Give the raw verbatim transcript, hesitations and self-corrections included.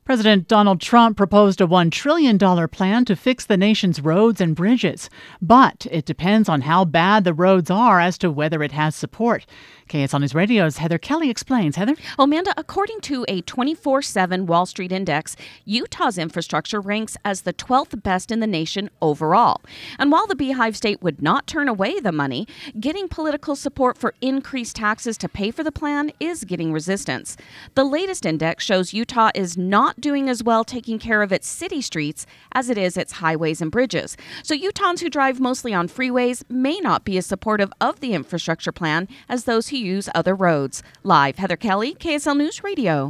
President Donald Trump proposed a one trillion dollars plan to fix the nation's roads and bridges. But it depends on how bad the roads are as to whether it has support. K S L News Radio's Heather Kelly explains. Heather? Amanda, according to a twenty-four seven Wall Street Index, Utah's infrastructure ranks as the twelfth best in the nation overall. And while the Beehive State would not turn away the money, getting political support for increased taxes to pay for the plan is getting resistance. The latest index shows Utah is not doing as well taking care of its city streets as it is its highways and bridges. So Utahns who drive mostly on freeways may not be as supportive of the infrastructure plan as those who use other roads. Live, Heather Kelly, K S L News Radio.